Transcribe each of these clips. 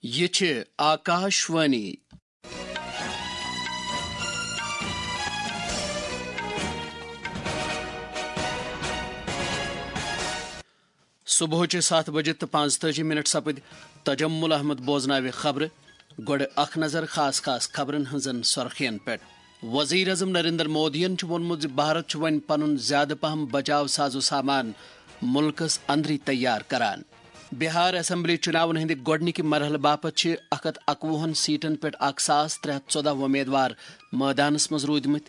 یہ چھ آکاشوانی صبح 7 بجے تو 45 سپد تجمل احمد بوزناوِ خبر گوڑ اخ نظر خاص خبرن ہنزن سرخین پہ وزیر اعظم نریندر مودین وونمت بھارت ون پن زیادہ پہم بچاؤ سازو سامان ملکس اندری تیار کران بہار اسمبلی چناون ہند گوڈنک مرحلہ باپت 121 سیٹن پہ 1314 امیدوار میدانس مز رودمت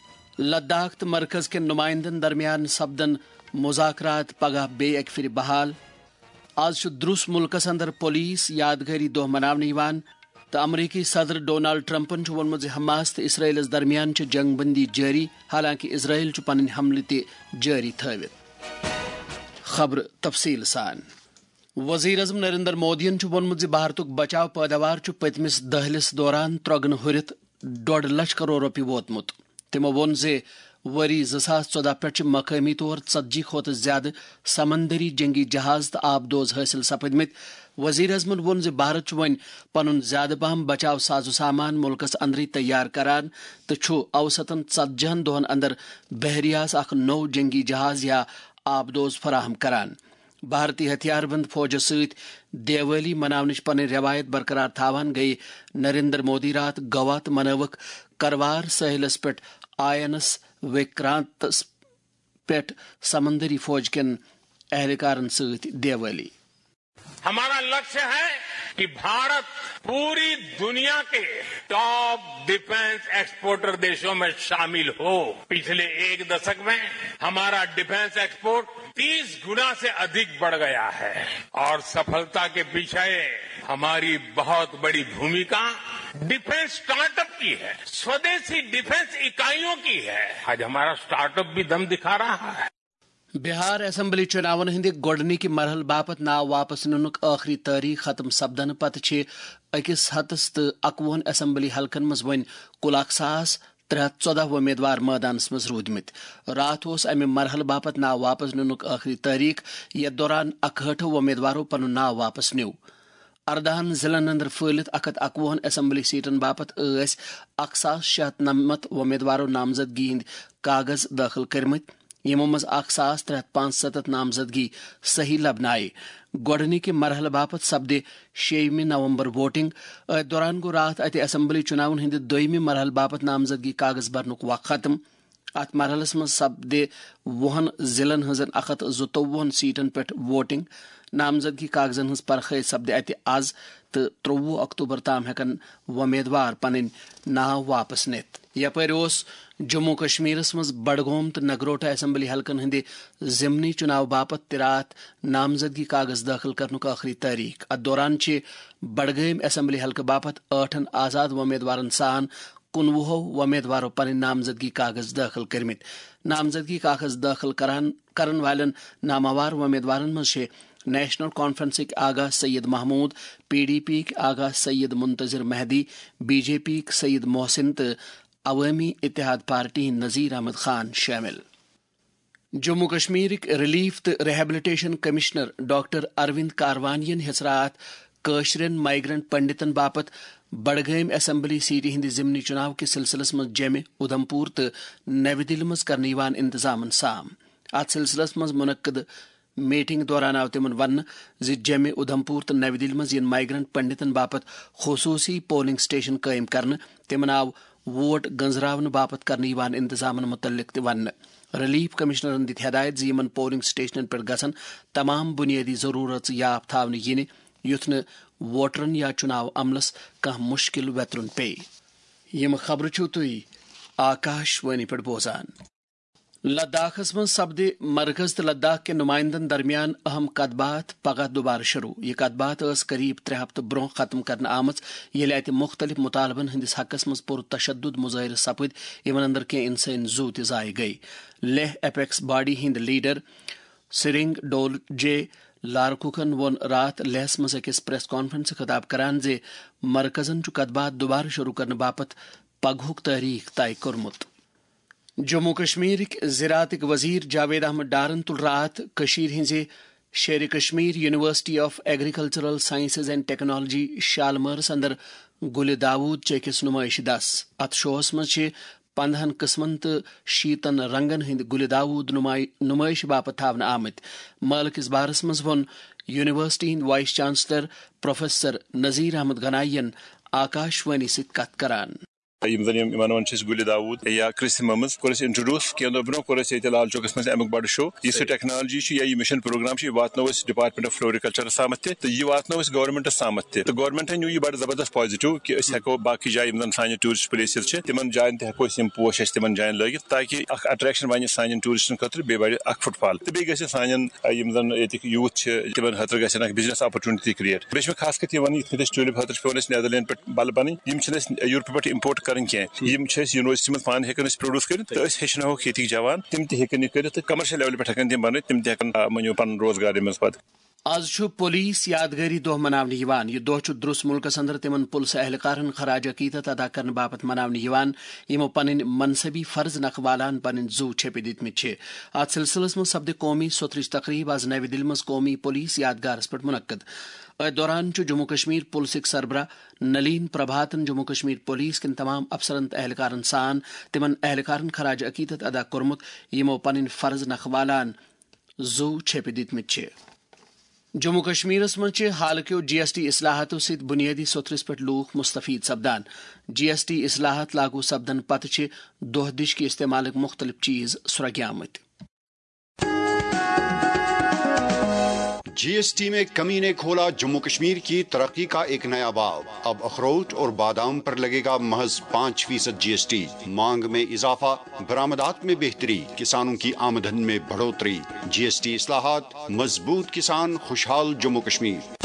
لداخ تو مرکز کے نمائندن درمیان سپدن مذاکرات پگہ بے اک پھر بحال آج دروس ملکس اندر پولیس یادگاری دہ مناونہ تو امریکی صدر ڈونالڈ ٹرمپن وونمت حماس تو اسرائیلس درمیان جنگ بندی جاری حالانکہ اسرائیل پن حملہ تہ جاری تھوت خبر تفصیل سان وزیر اعظم نریندر مودین وونمت بھارتک بچاؤ پیداوار پتمس دہلس دوران ترگن ہرت 1.5 لچھ کروڑ روپیہ ووتمت تمو وون وری 2014 پہ مقامی طور 40 کھت زیادہ سمندری جنگی جہاز تو آبدوز حاصل سپدمت وزیر اعظمن وون بھارت ون پن زیادہ پہم بچاؤ سازو سامان ملکس اندری تیار کران تو اوسطن 40 دہن اندر بحریاس اخ نو جنگی جہاز یا آبدوز فراہم کران بھارتی ہتھیار بند فوجس ست دیوالی مناونچ پن روایت برقرار تھاوان گئی نریندر مودی رات گوا تو منوک کروار ساحلس پہ آئینس وکرانتس پہ سمندری فوج کن اہلکارن ست دیوالی ہمارا لکشیہ ہے کہ بھارت پوری دنیا کے ٹاپ ڈیفنس ایکسپورٹر دیشوں میں شامل ہو پچھلے 1 دشک میں ہمارا ڈیفنس ایکسپورٹ 30 گنا سے ادھک بڑھ گیا ہے اور سفلتا کے پیچھے ہماری بہت بڑی بھومکا ڈیفنس سٹارٹ اپ کی ہے سودیسی ڈیفنس اکائیوں کی ہے آج ہمارا سٹارٹ اپ بھی دم دکھا رہا ہے بہار اسمبلی چناون ہند گوڈنک مرحل باپت ناو واپس ننک آخری تاریخ ختم سپدن پتہ 121 اسمبلی حلقن مز ون کل 1314 امیدوار میدانس مز رودمت رات امہ مرحل باپت ناو واپس ننک آخری تاریخ یتھ دوران 61 امیدواروں پن ناو واپس نیو 14 ضلعن اندر پھلت 121 اسمبلی سیٹن باپت 1699 امیدواروں نامزدگی ہند کاغذ داخل کرمت یمو مز 1365 نامزدگی صحیح لبنائے گوڈنک مرحلہ باپت سپدے 6 نومبر ووٹنگ دوران گو رات اتہ اسمبلی چناون ہند دویمہ مرحلہ باپت نامزدگی کاغذ برنک وقت ختم ات مرحلس مز سپدے 20 ضلعن ہزن 152 سیٹن پہ ووٹنگ نامزدگی کاغذن ہز پرخے سپدے اتہ آز تو 23 اکتوبر تام ہیکن امیدوار پن ناو واپس نت یپر جموں کشمیرس مز بڈگوم تو نگروٹا اسمبلی حلقن ہند ضمنی چناو باپت ترات نامزدگی کاغذ داخل کرنک آخری تاریخ ات دوران بڈگام اسمبلی حلقہ باپت 8 آزاد امیدوارن سان 19 امیدواروں پن نامزدگی کاغذ داخل کرمت نامزدگی کاغذ داخل کرن والن ناموار امیدوارن مز نیشنل کانفرنسک Agha Syed Mehmood P D P Agha Syed Muntazir Mehdi B J پی سید محسن تو عوامی اتحاد پارٹی نذیر احمد خان شامل جموں کشمیر ریلیف تو ریہیبلیٹیشن کمشنر ڈاکٹر اروند کاروانین ہس رات قاشرین مائیگرنٹ پنڈتن باپت بڈگام اسمبلی سیٹی ہند ضمنی چناو کے سلسلس مز جمع ادھمپور تو نو دہلی مز کرنے انتظام سام ات سلسلس مز منعقد میٹنگ دوران آو تمن ون جمع ادھمپور تو نو دہلی مز مائیگرنٹ پنڈتن باپت خصوصی پولنگ سٹیشن قائم کرنے تمن آو ووٹ گنزراون باپت کرنے انتظام متعلق تہ ون ریلیف کمشنرن دت ہدایت یمن پولنگ سٹیشنن پہ گھن تمام بنیادی ضرورت یاف تھاونہ ین یتھ نہ ووٹرن یا چناو عملس کھانا مشکل ویترن پی یم خبر چھو تھی آکاشوانی پہ بوزان لداخس من سپدے مرکز تو لداخ کے نمائندن درمیان اہم کت بات پگہ دوبارہ شروع یہ کت بات قریب 3 ہفتہ برہ ختم کرنے آمت یل اتہ مختلف مطالبن ہندس حقس مز پر تشدد مظاہر سپد یمن اندر کی انسانی زو تہ ضائع گئی لیہ اپیکس باڈی ہند لیڈر سرنگ ڈولجے لارکوکن وون رات لیہس مز اکس پریس کانفرنس خطاب کران مرکزن کت بات دوبارہ شروع کرنے باپت پگہک تاریخ طے کورمت جموں کشمیر زراعت وزیر جاوید احمد ڈارن تل رات کشیر ہنزے شیر Kashmir university of agricultural sciences and technology شالمرس اندر گل داود چکس نمائش 10 ات شوہس مز 15 قسمن تو 60 رنگن ہند گل داود نمائش باپت تھاونہ آمت مال کس بارس مز ون یونیورسٹی ہند vice chancellor professor Nazir Ahmad غنائین آکاشوانی ست کت کران گل داود یا کرسممز کور انٹروڈیوس کی دہ برو کور لال چوکس مز امیک بڑ شو یہ ٹیکنالوجی یا یہ مشن پروگرام یہ واتنو ڈپارٹمنٹ آف فلوریکلچرس تامت تو یہ واتنو گورنمنٹس تامت تو گورنمنٹن نیو یہ بڑ زبردست پازیٹو کہ ہیکو باقی جائیں سان ٹورسٹ پلیسز تمن جائن تہو پوش تمن جائن لگت تاکہ اخ اٹریکشن بن سان ٹورسٹن خاطر بی بڑ اخ فٹ فال تو بیس سان یتک یوتھ تمن خاطر گھن اخ بزنس اپرچونٹی کریٹ بیس میں خاص کر یہ ون یت ٹولپ خاطر پیون نیدرلینڈ پہ بل بن یورپ پہ امپورٹ کریں کی یونیورسٹی من پان ہیکن پروڈیوس کرت تو ہیچنوک یتک جوان تم تہ ہیکن یہ کرت کمرشل لیول پہ ہیکن تم بنت تم تہ ہیکن منو پن روزگار مز پتہ آز پولیس یادگاری دہ مناونہ یہ دہ درست ملکس اندر تمن پولیس اہلکارن خراج عقیدت ادا کرنے باپت مناونہ یمو پن منصبی فرض نکھ والان پن زو چھپہ دتمت ات سلسلس من سپد قومی سترچ تقریب آز نئی دہلی مز قومی پولیس یادگارس پہ منعقد ات دوران جموں کشمیر پولیسک سربراہ نلین پربھاتن جموں کشمیر پولیس کن تمام افسرن اہلکارن سان تمن اہلکارن خراج عقیدت ادا کورمت یمو پن فرض نکھ والان زو چھپہ دتمت جموں کشمیرس مز حال کیو جی ایس ٹی اصلاحاتو ست بنیادی سترس پہ لوک مستفید سپدان جی ایس ٹی اصلاحات لاگو سپدن پتہ دہ دش کے استعمال مختلف چیز سرگے آمت جی ایس ٹی میں کمی نے کھولا جموں کشمیر کی ترقی کا ایک نیا باب اب اخروٹ اور بادام پر لگے گا محض 5% جی ایس ٹی مانگ میں اضافہ برآمدات میں بہتری کسانوں کی آمدن میں بڑھوتری جی ایس ٹی اصلاحات مضبوط کسان خوشحال جموں کشمیر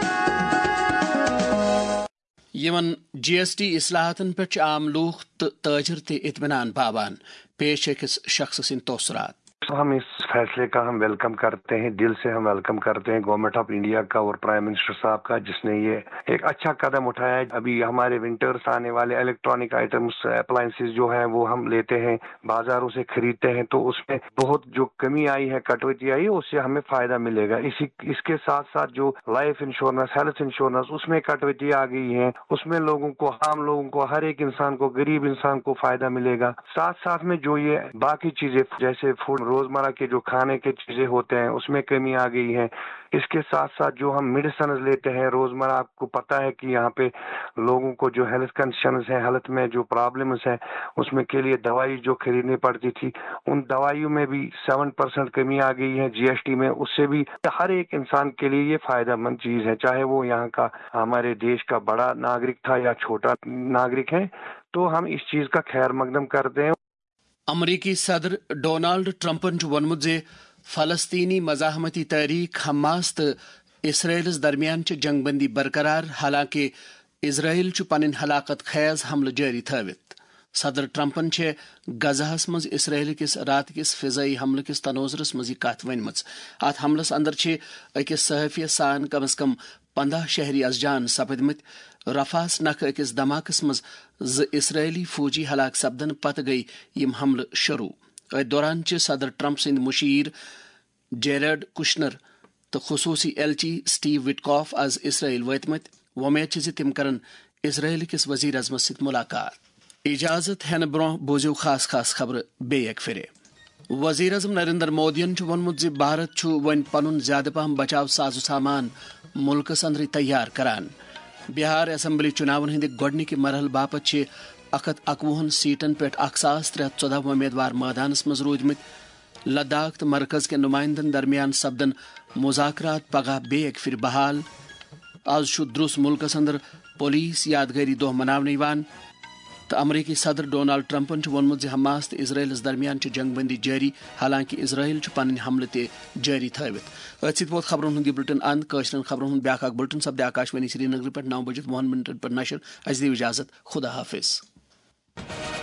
یمن جی ایس ٹی اصلاحاتن پہ عام لوگ تاجر تہ اطمینان پاوان پیش اکس شخص سند توسرات ہم اس فیصلے کا ہم ویلکم کرتے ہیں، دل سے ہم ویلکم کرتے ہیں گورنمنٹ آف انڈیا کا اور پرائم منسٹر صاحب کا، جس نے یہ ایک اچھا قدم اٹھایا ہے۔ ابھی ہمارے ونٹرز آنے والے الیکٹرانک آئٹمس اپلائنسز جو ہیں وہ ہم لیتے ہیں بازاروں سے خریدتے ہیں، تو اس میں بہت جو کمی آئی ہے، کٹوتی آئی ہے، اس سے ہمیں فائدہ ملے گا۔ اس کے ساتھ ساتھ جو لائف انشورنس، ہیلتھ انشورنس، اس میں کٹوتی آ گئی ہے، اس میں لوگوں کو، عام لوگوں کو، ہر ایک انسان کو، غریب انسان کو فائدہ ملے گا۔ ساتھ ساتھ میں جو یہ باقی چیزیں جیسے فوڈ، روزمرہ کے جو کھانے کے چیزیں ہوتے ہیں اس میں کمی آ گئی ہے۔ اس کے ساتھ ساتھ جو ہم میڈیسنز لیتے ہیں روزمرہ، آپ کو پتہ ہے کہ یہاں پہ لوگوں کو جو ہیلتھ کنڈیشنز ہیں، ہیلتھ میں جو پرابلمز ہیں، اس میں کے لیے دوائی جو خریدنی پڑتی تھی، ان دوائیوں میں بھی 7% کمی آ گئی ہے جی ایس ٹی میں۔ اس سے بھی ہر ایک انسان کے لیے یہ فائدہ مند چیز ہے، چاہے وہ یہاں کا ہمارے دیش کا بڑا ناگرک تھا یا چھوٹا ناگرک ہے، تو ہم اس چیز کا خیر مقدم کرتے ہیں۔ امریکی صدر ڈونالڈ ٹرمپن وونمت فلسطینی مزاحمتی تحریک حماس تو اسرائیلس درمیان جنگ بندی برقرار، حالانکہ اسرائیل پن ہلاکت خیز حملہ جاری تھوت۔ صدر ٹرمپن غزہس مز اسرائیل کس رات کس فضائی حملہ کس تنوظرس مز یہ کت ون ات حملس اندر اکس صحافیس سان کم از کم 15 شہری از جان سپدمت۔ رفاس نکھ اکس دھماکس مز اسرائیلی فوجی ہلاک سپدن پتہ گئی یم حملہ شروع۔ ات دوران صدر ٹرمپ سند مشیر جیریڈ کشنر تو خصوصی ایلچی سٹیو وٹکاف از اسرائیل واتمت۔ ومید تم کرن اسرائیل کس وزیر اعظم ست ملاقات۔ اجازت ہین برو بوزیو خاص خبر بیک پھر۔ وزیر اعظم نریندر مودین وونمت بھارت ون پن زیادہ پہم بچاؤ ساز و سامان ملکس اندر تیار کران۔ بہار اسمبلی چناون ہند گوڈنک مرحلہ باپت 151 سیٹن پہ 1314 امیدوار میدانس مز رودمت۔ لداخ تو مرکز کے نمائندن درمیان سپدن مذاکرات پگہ بیک پھر بحال۔ آز درست ملکس اندر پولیس یادگاری دہ مناونہ تو امریکی صدر ڈونالڈ ٹرمپن وونمت حماس تو اسرائیلس درمیان جنگ بندی جاری، حالانکہ اسرائیل پن حملہ تہ جاری تھوت۔ ات ست ووت خبرن ہند یہ بلٹن اند۔ کاشرن خبرن ہند بیاکھ بلٹن سپدے آکاشوانی سری نگر پہ 9 بجے 9 منٹ پر نشر۔ اس دیو اجازت، خدا حافظ۔